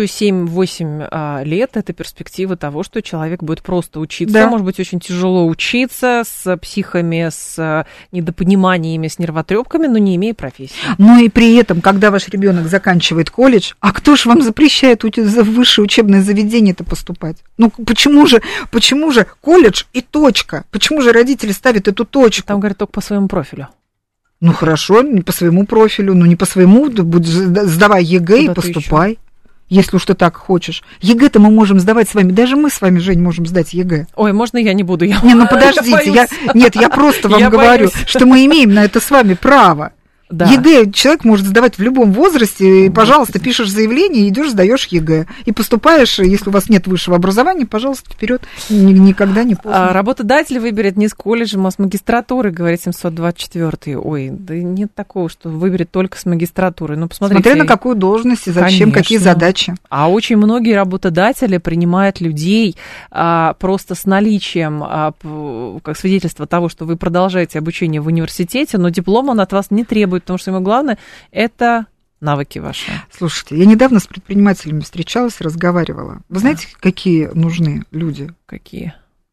7-8 лет – это перспектива того, что человек будет просто учиться, да. Может быть, очень тяжело учиться с психами, с недопониманиями, с нервотрепками, но не имея профессии. Ну, и при этом, когда ваш ребенок заканчивает колледж, а кто же вам запрещает в высшее учебное заведение-то поступать? Ну, почему же колледж и точка? Почему же родители ставят эту точку? Там говорят только по своему профилю. Ну, хорошо, не по своему профилю, ну, не по своему, сдавай ЕГЭ и поступай, еще. Если уж ты так хочешь. ЕГЭ-то мы можем сдавать с вами, даже мы с вами, Жень, можем сдать ЕГЭ. Ой, можно я не буду? Не, ну, подождите, я просто вам говорю, что мы имеем на это с вами право. Да. ЕГЭ человек может сдавать в любом возрасте, и, пожалуйста, пишешь заявление, идешь, сдаешь ЕГЭ. И поступаешь, если у вас нет высшего образования, пожалуйста, вперед, никогда не поздно. Работодатель выберет не с колледжем, а с магистратуры, говорит 724-й. Ой, да нет такого, что выберет только с магистратуры. Ну, посмотрите. Смотря на какую должность и зачем, конечно. Какие задачи. А очень многие работодатели принимают людей просто с наличием как свидетельство того, что вы продолжаете обучение в университете, но диплом он от вас не требует, потому что ему главное – это навыки ваши. Слушайте, я недавно с предпринимателями встречалась, разговаривала. Вы знаете, какие нужны люди? Какие?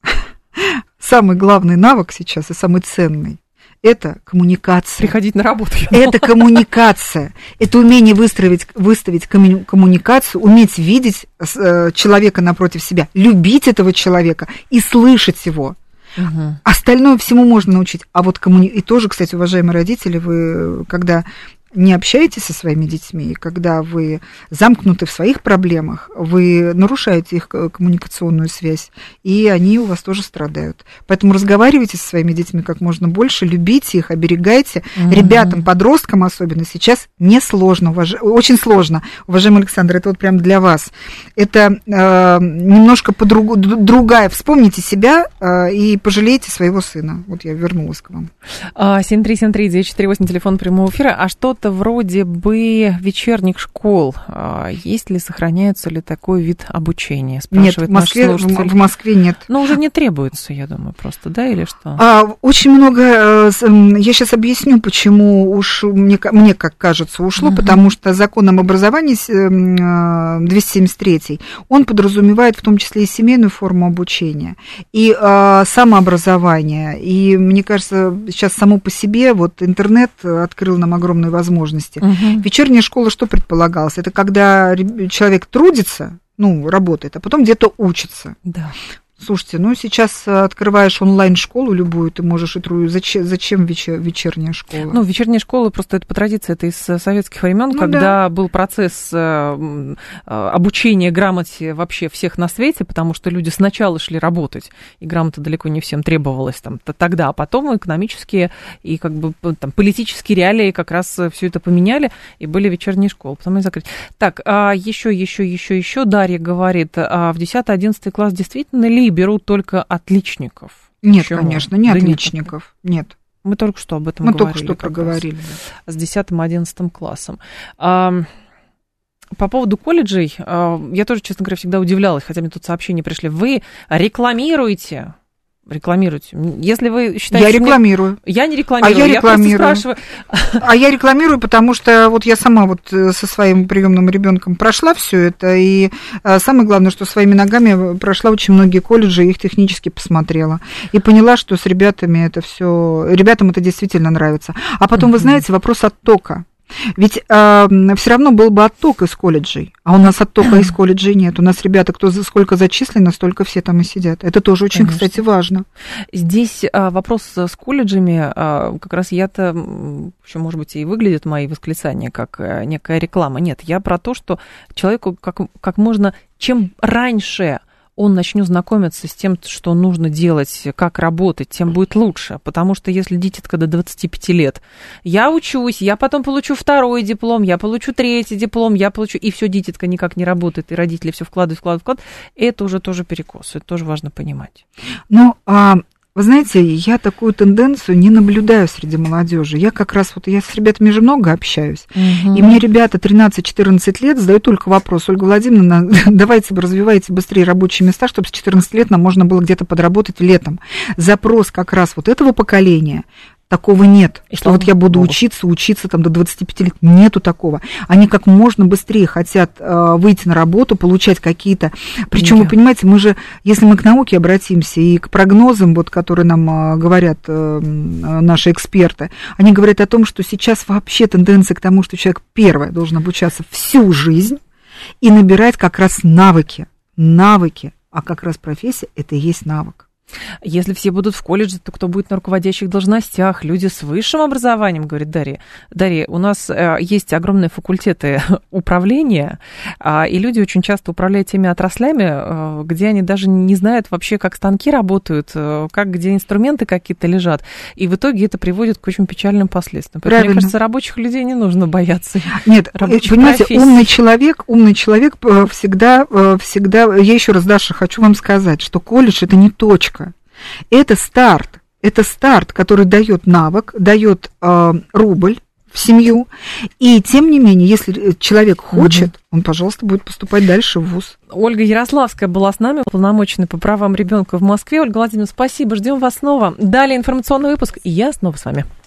Самый главный навык сейчас и самый ценный – это коммуникация. Приходить на работу. Это коммуникация. Это умение выставить коммуникацию, уметь видеть человека напротив себя, любить этого человека и слышать его. Остальное всему можно научить. А вот и тоже, кстати, уважаемые родители, вы когда не общаетесь со своими детьми, когда вы замкнуты в своих проблемах, вы нарушаете их коммуникационную связь, и они у вас тоже страдают. Поэтому разговаривайте со своими детьми как можно больше, любите их, оберегайте. Ребятам, подросткам особенно сейчас несложно, очень сложно. Уважаемый Александр, это вот прям для вас. Это немножко другая. Вспомните себя и пожалейте своего сына. Вот я вернулась к вам. 7373948, телефон прямого эфира. А что-то вроде бы вечерних школ. Есть ли, сохраняется ли такой вид обучения? Нет, в Москве нет. Но уже не требуется, я думаю, просто, да, или что? Очень много, я сейчас объясню, почему мне как кажется, ушло, потому что закон об образовании 273, он подразумевает в том числе и семейную форму обучения, и самообразование, и мне кажется, сейчас само по себе вот интернет открыл нам огромные возможности. Вечерняя школа что предполагалось? Это когда человек трудится, работает, а потом где-то учится. Да. Слушайте, сейчас открываешь онлайн-школу любую, ты можешь и трудиться. Зачем вечерняя школа? Вечерняя школа просто это по традиции, это из советских времен, когда был процесс обучения грамоте вообще всех на свете, потому что люди сначала шли работать, и грамота далеко не всем требовалась тогда, а потом экономические и политические реалии как раз все это поменяли, и были вечерние школы, потом их закрыли. Так, еще Дарья говорит, в 10-11 класс действительно ли берут только отличников? Нет, конечно, не отличников. Нет. Мы только что об этом говорили. Мы только что проговорили. С 10-11 классом. По поводу колледжей, я тоже, честно говоря, всегда удивлялась, хотя мне тут сообщения пришли. Вы рекламируете. Если вы считаете... Я рекламирую. Я не рекламирую, я рекламирую. Просто спрашиваю. Я рекламирую, потому что вот я сама со своим приемным ребенком прошла все это, и самое главное, что своими ногами прошла очень многие колледжи, их технически посмотрела, и поняла, что с ребятам это действительно нравится. А потом, вы знаете, вопрос оттока. Ведь все равно был бы отток из колледжей, а у нас оттока из колледжей нет. У нас ребята, сколько зачислено, столько все там и сидят. Это тоже очень, кстати, важно. Здесь вопрос с колледжами, как раз я-то, еще, может быть, и выглядят мои восклицания как некая реклама. Нет, я про то, что человеку как можно, чем раньше он начнет знакомиться с тем, что нужно делать, как работать, тем будет лучше. Потому что если дитятка до 25 лет, я учусь, я потом получу 2-й диплом, я получу 3-й диплом, и все, дитятка никак не работает, и родители все вкладывают, это уже тоже перекос, это тоже важно понимать. Вы знаете, я такую тенденцию не наблюдаю среди молодежи. Я как раз я с ребятами же много общаюсь. И мне ребята 13-14 лет задают только вопрос: Ольга Владимировна, давайте развивайте быстрее рабочие места, чтобы с 14 лет нам можно было где-то подработать летом. Запрос как раз этого поколения. Такого нет, что я буду учиться до 25 лет. Нету такого. Они как можно быстрее хотят выйти на работу, получать какие-то... Причем, вы понимаете, мы же, если мы к науке обратимся и к прогнозам, которые нам говорят наши эксперты, они говорят о том, что сейчас вообще тенденция к тому, что человек первое должен обучаться всю жизнь и набирать как раз навыки. А как раз профессия – это и есть навык. Если все будут в колледже, то кто будет на руководящих должностях? Люди с высшим образованием, говорит Дарья. Дарья, у нас есть огромные факультеты управления, и люди очень часто управляют теми отраслями, где они даже не знают вообще, как станки работают, где инструменты какие-то лежат. И в итоге это приводит к очень печальным последствиям. Поэтому, мне кажется, рабочих людей не нужно бояться. Нет, понимаете, умный человек всегда, я еще раз, Даша, хочу вам сказать, что колледж – это не точка. Это старт, который дает навык, дает рубль в семью. И тем не менее, если человек хочет, он, пожалуйста, будет поступать дальше в вуз. Ольга Ярославская была с нами, уполномоченная по правам ребенка в Москве. Ольга Владимировна, спасибо, ждем вас снова. Далее информационный выпуск, и я снова с вами.